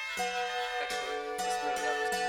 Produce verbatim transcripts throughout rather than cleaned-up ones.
Excellent. Bismillah.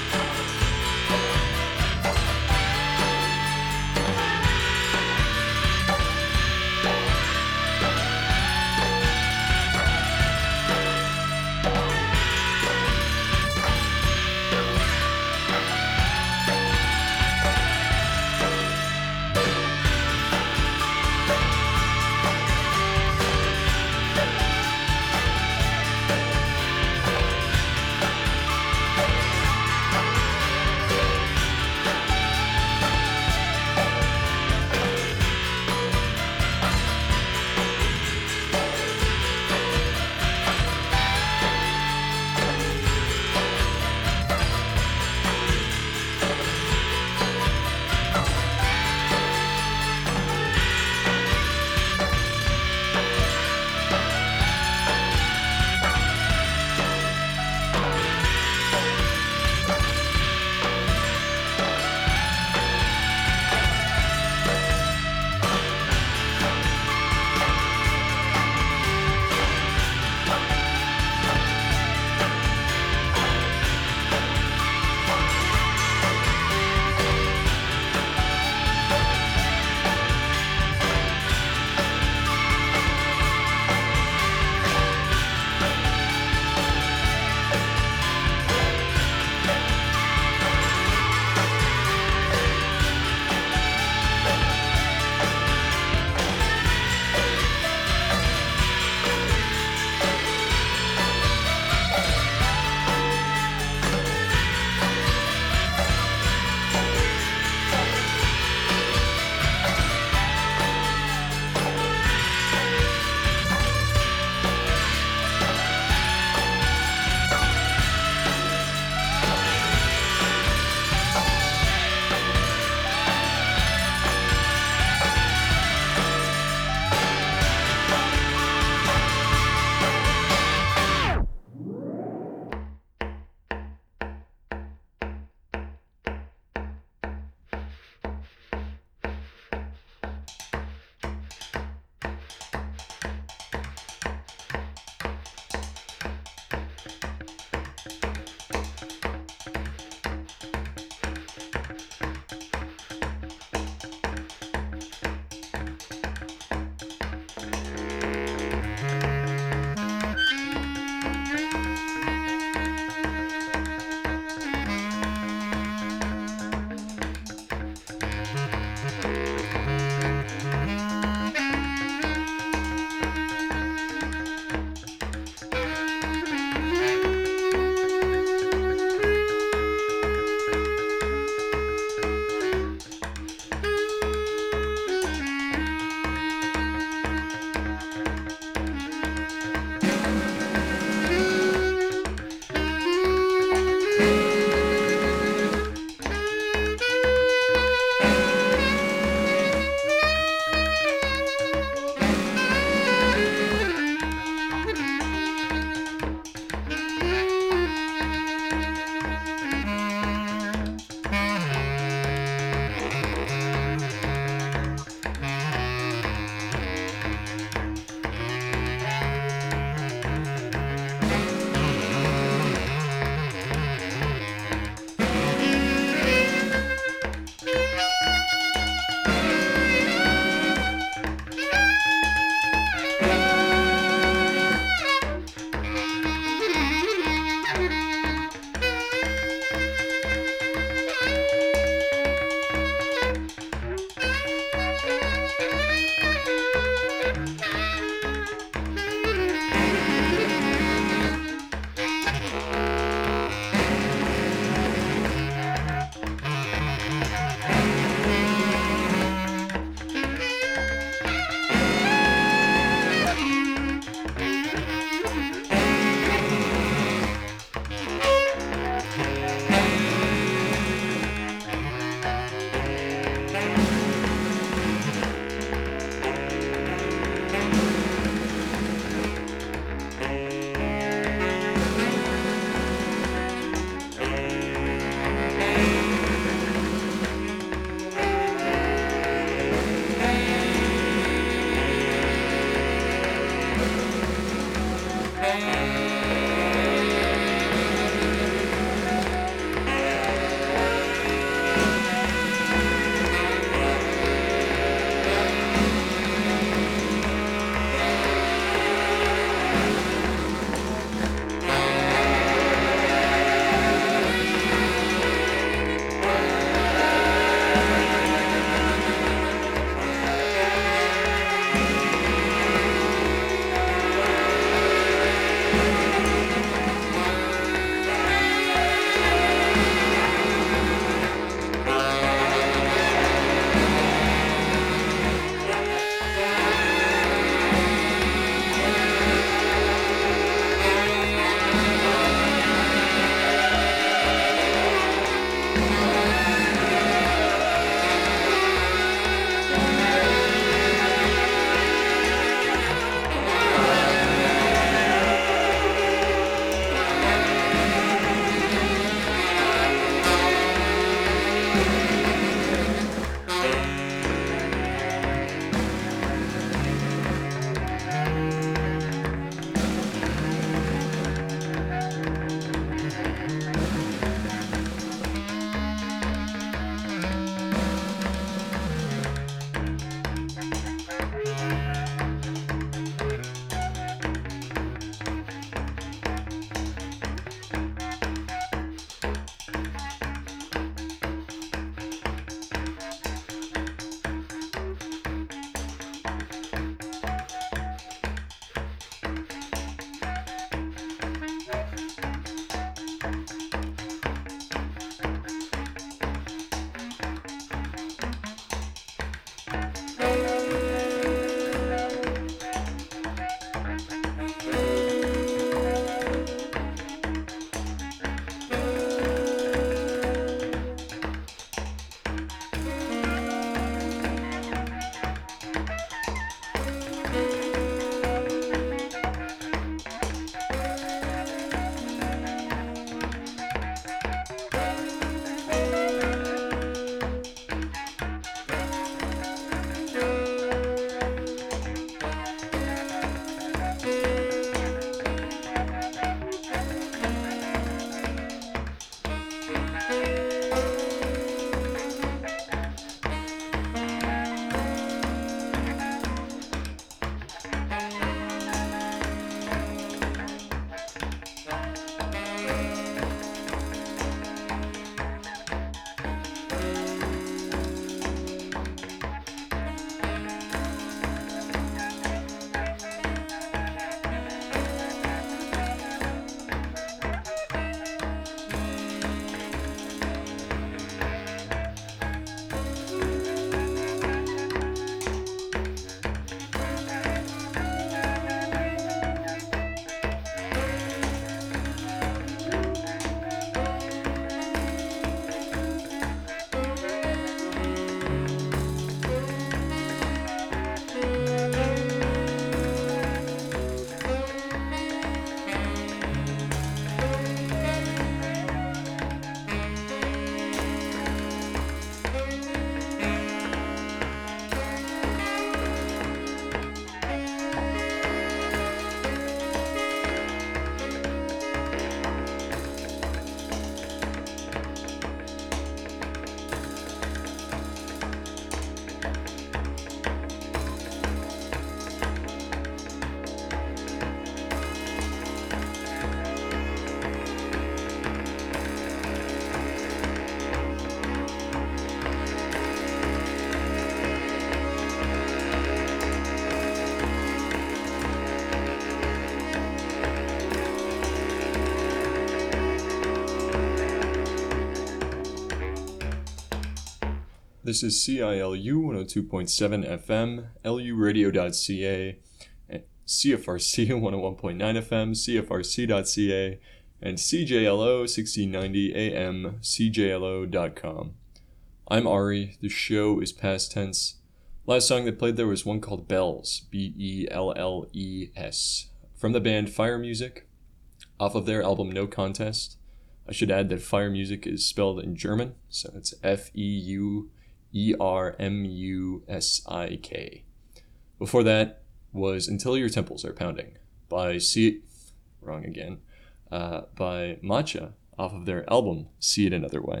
This is C I L U one oh two point seven F M, L U radio dot C A, C F R C one oh one point nine F M, C F R C dot C A, and C J L O sixteen ninety A M, C J L O dot com. I'm Ari. The show is past tense. Last song that played there was one called Bells, B E L L E S, from the band Fire Music, off of their album No Contest. I should add that Fire Music is spelled in German, so it's F E U E R M U S I K. Before that was Until Your Temples Are Pounding by See... Wrong again. Uh, by Matcha, off of their album See It Another Way.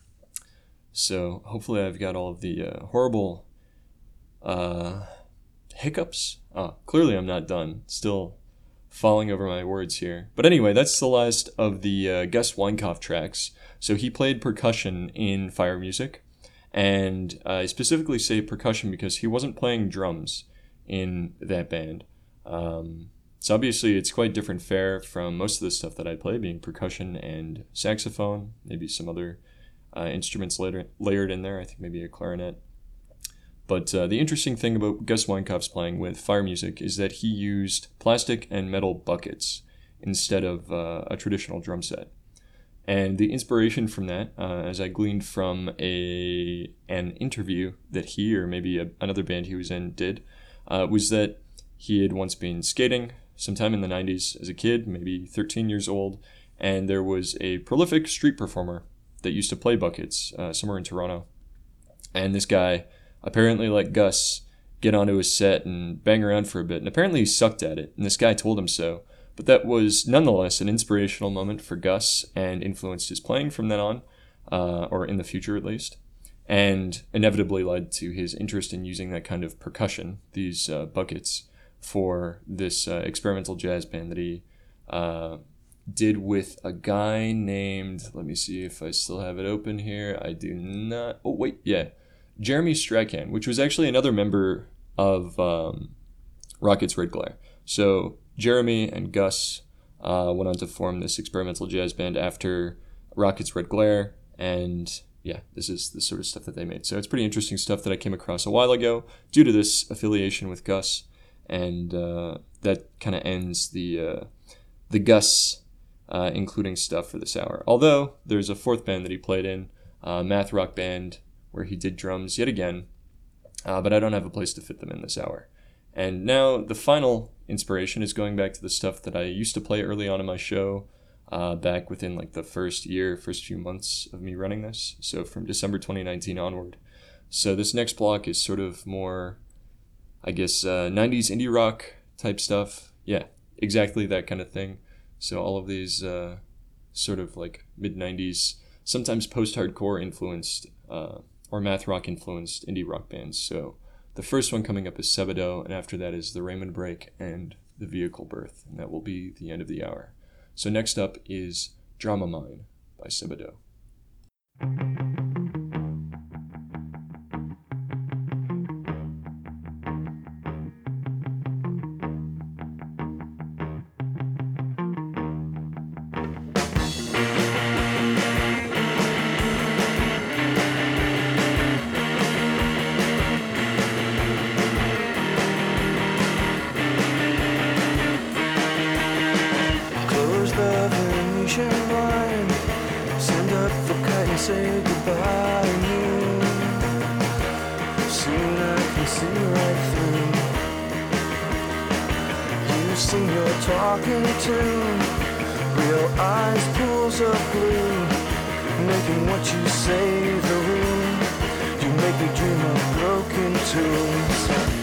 So hopefully I've got all of the uh, horrible uh, hiccups. Ah, clearly I'm not done. Still falling over my words here. But anyway, that's the last of the uh, Gus Weinkopf tracks. So he played percussion in Fire Music. And I specifically say percussion because he wasn't playing drums in that band. Um, so obviously it's quite different fare from most of the stuff that I play, being percussion and saxophone, maybe some other uh, instruments later, layered in there. I think maybe a clarinet. But uh, the interesting thing about Gus Weinkopf's playing with Fire Music is that he used plastic and metal buckets instead of uh, a traditional drum set. And the inspiration from that, uh, as I gleaned from a an interview that he, or maybe a, another band he was in, did, uh, was that he had once been skating sometime in the nineties as a kid, maybe thirteen years old, and there was a prolific street performer that used to play buckets uh, somewhere in Toronto. And this guy apparently let Gus get onto his set and bang around for a bit, and apparently he sucked at it, and this guy told him so. But that was nonetheless an inspirational moment for Gus and influenced his playing from then on, uh, or in the future at least, and inevitably led to his interest in using that kind of percussion, these uh, buckets, for this uh, experimental jazz band that he uh, did with a guy named, let me see if I still have it open here, I do not, oh wait, yeah, Jeremy Strachan, which was actually another member of um, Rockets Red Glare. So Jeremy and Gus uh, went on to form this experimental jazz band after Rockets Red Glare, and yeah, this is the sort of stuff that they made. So it's pretty interesting stuff that I came across a while ago due to this affiliation with Gus, and uh, that kind of ends the uh, the Gus uh, including stuff for this hour. Although there's a fourth band that he played in, uh, math rock band, where he did drums yet again, uh, but I don't have a place to fit them in this hour. And now the final inspiration is going back to the stuff that I used to play early on in my show, uh, back within like the first year, first few months of me running this. So from December twenty nineteen onward. So this next block is sort of more, I guess, uh, nineties indie rock type stuff. Yeah, exactly that kind of thing. So all of these uh, sort of like mid-nineties, sometimes post-hardcore influenced, uh, or math rock influenced indie rock bands. So the first one coming up is Sebadoh, and after that is the Raymond Break and the Vehicle Birth, and that will be the end of the hour. So next up is Drama Mine by Sebadoh. Say goodbye to you. Soon I can see right through. You sing your talking to real eyes, pools of blue, making what you say the rule. You make me dream of broken tools.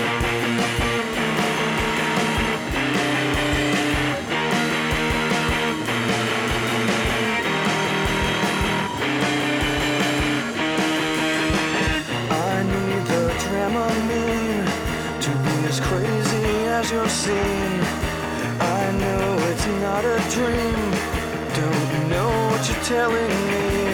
Crazy as you're seeing, I know it's not a dream. Don't know what you're telling me.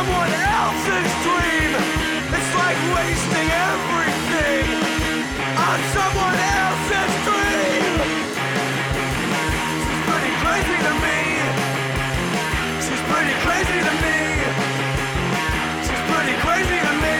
someone else's dream. It's like wasting everything on someone else's dream. She's pretty crazy to me. She's pretty crazy to me. She's pretty crazy to me.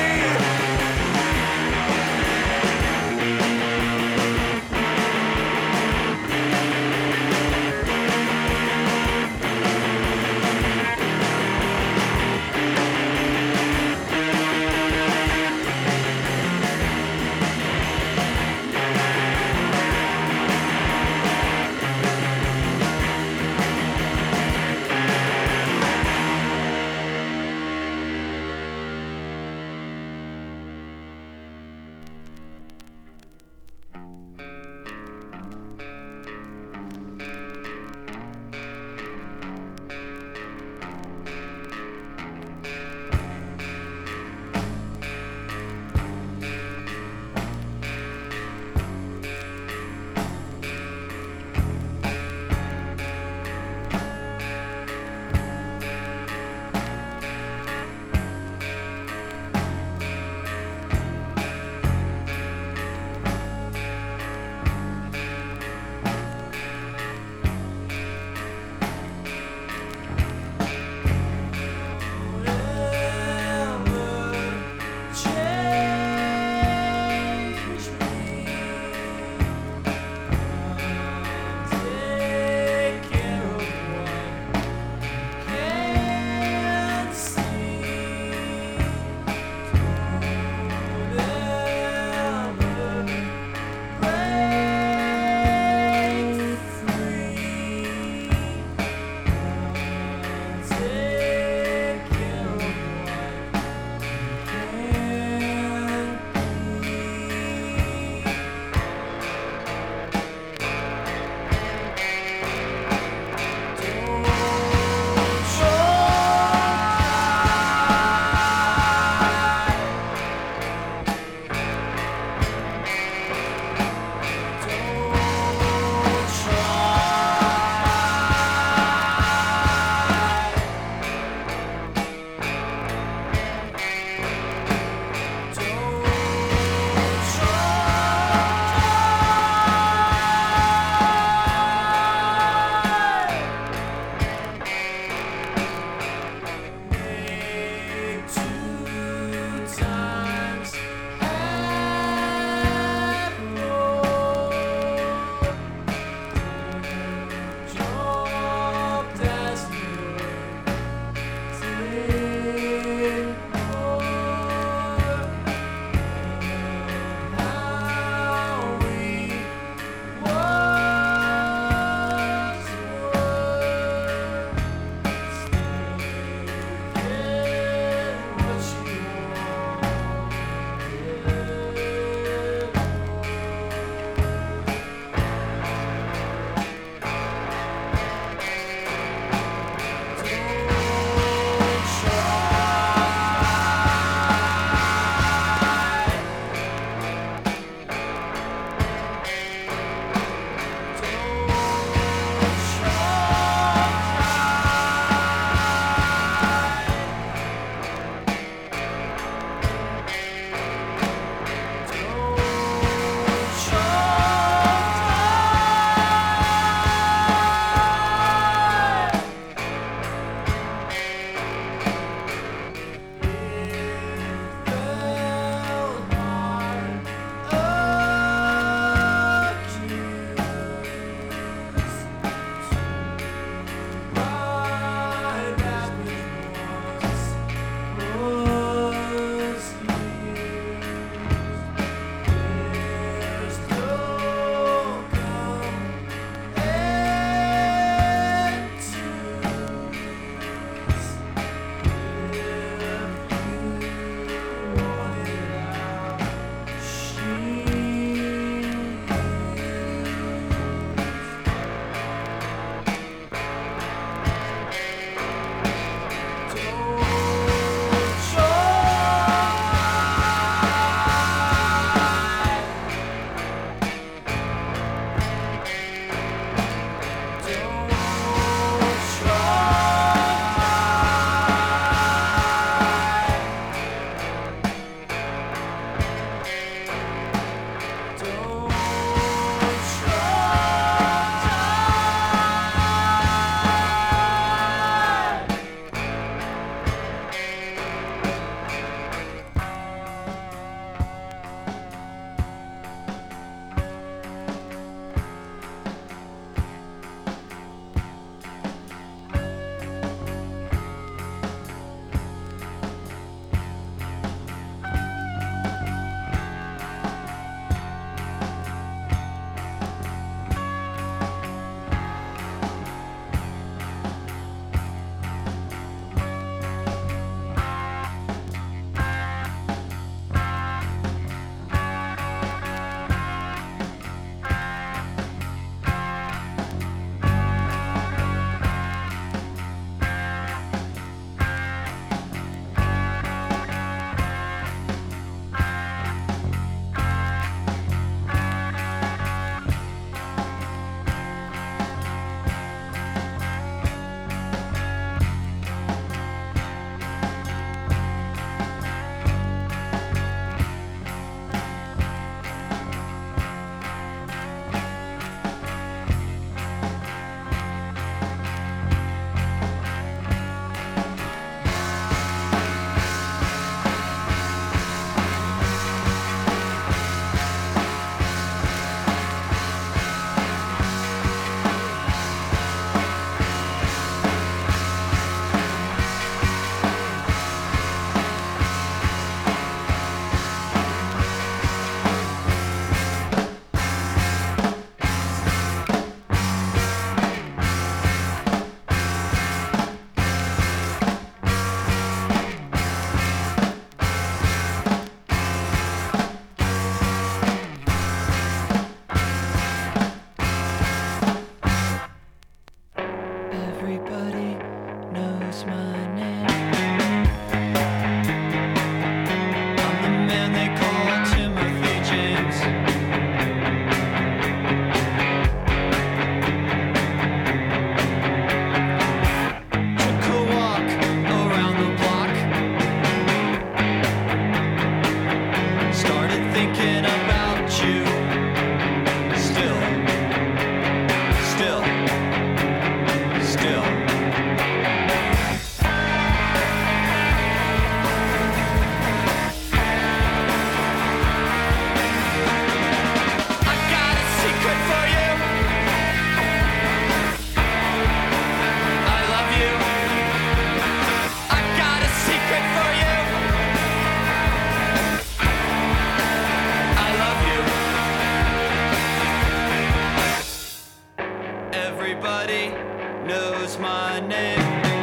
everybody knows my name.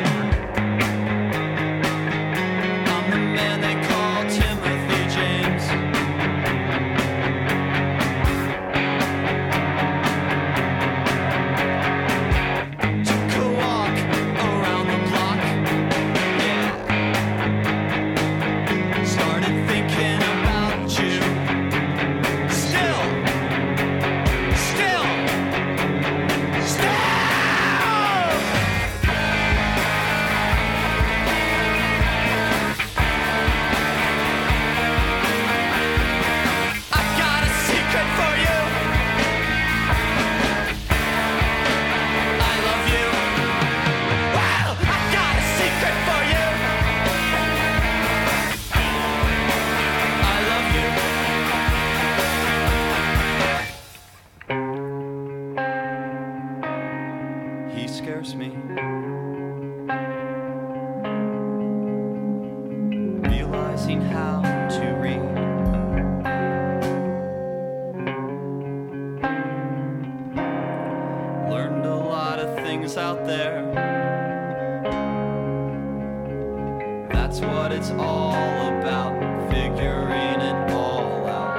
I'm the man they call Timothy James. Took a walk around the block, yeah. Started thinking about you. Still, still, still. I got a secret for you. I love you. Well, I got a secret for you. I love you. He scares me. Realizing how to read. Learned a lot of things out there. That's what it's all about, figuring it all out.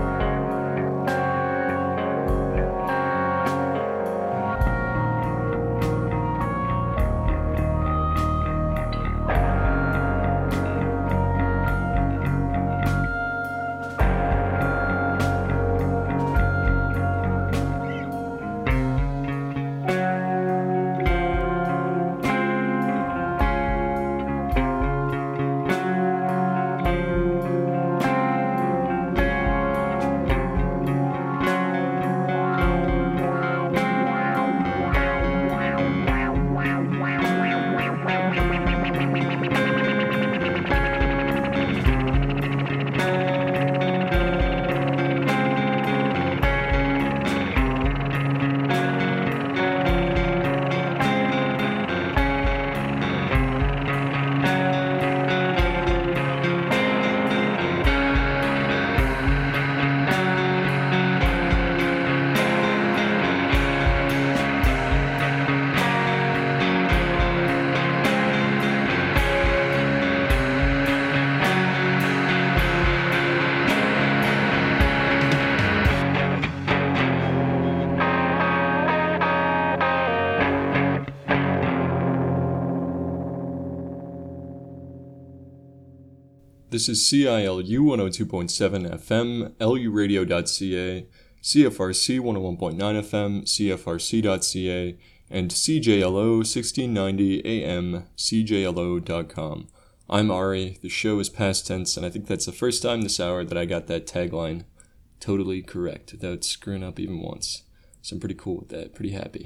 This is C I L U one oh two point seven F M, L U radio dot C A, C F R C one oh one point nine F M, C F R C dot C A, and C J L O sixteen ninety A M, C J L O dot com. I'm Ari, the show is past tense, and I think that's the first time this hour that I got that tagline totally correct, without screwing up even once. So I'm pretty cool with that, pretty happy.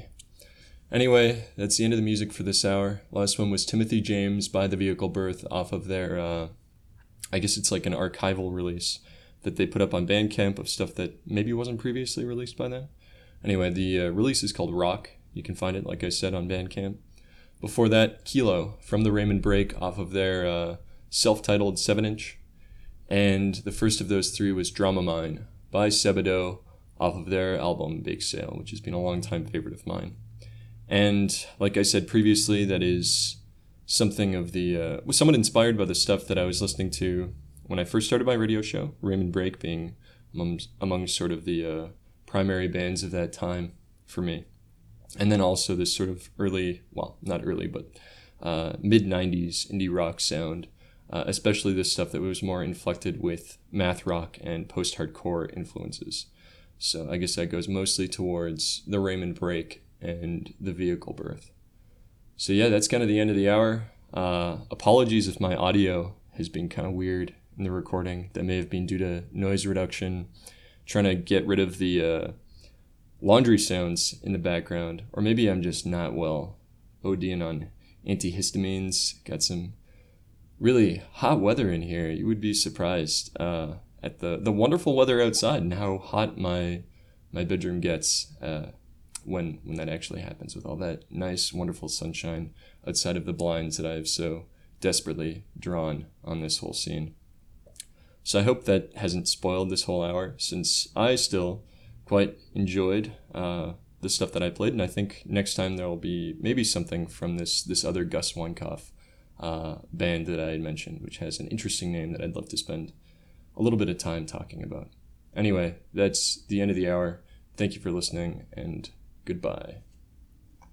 Anyway, that's the end of the music for this hour. Last one was Timothy James by The Vehicle Birth off of their, uh, I guess it's like an archival release that they put up on Bandcamp of stuff that maybe wasn't previously released by them. Anyway, the uh, release is called Rock. You can find it, like I said, on Bandcamp. Before that, Kilo from the Raymond Break off of their uh, self-titled seven inch. And the first of those three was Drama Mine by Sebadoh off of their album Bake Sale, which has been a long-time favorite of mine. And like I said previously, that is something of the, uh, was somewhat inspired by the stuff that I was listening to when I first started my radio show, Raymond Break being among, among sort of the uh, primary bands of that time for me. And then also this sort of early, well, not early, but uh, mid-nineties indie rock sound, uh, especially this stuff that was more inflected with math rock and post-hardcore influences. So I guess that goes mostly towards the Raymond Break and The Vehicle Birth. So yeah, that's kind of the end of the hour. Uh, apologies if my audio has been kind of weird in the recording. That may have been due to noise reduction, trying to get rid of the uh, laundry sounds in the background. Or maybe I'm just not well ODing on antihistamines. Got some really hot weather in here. You would be surprised uh, at the, the wonderful weather outside and how hot my my bedroom gets uh, when when that actually happens, with all that nice, wonderful sunshine outside of the blinds that I've so desperately drawn on this whole scene. So I hope that hasn't spoiled this whole hour, since I still quite enjoyed uh, the stuff that I played, and I think next time there will be maybe something from this this other Gus Weinkauf uh, band that I had mentioned, which has an interesting name that I'd love to spend a little bit of time talking about. Anyway, that's the end of the hour. Thank you for listening, and goodbye.